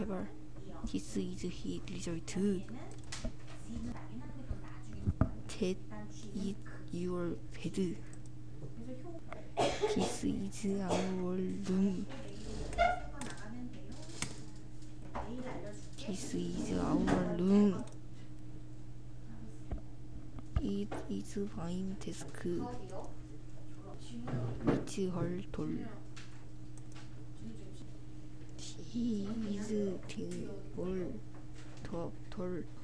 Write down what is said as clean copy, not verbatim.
제발. This is his result. That is your bed. This is our room. This is our room. It is fine desk. It's her doll. He is tall.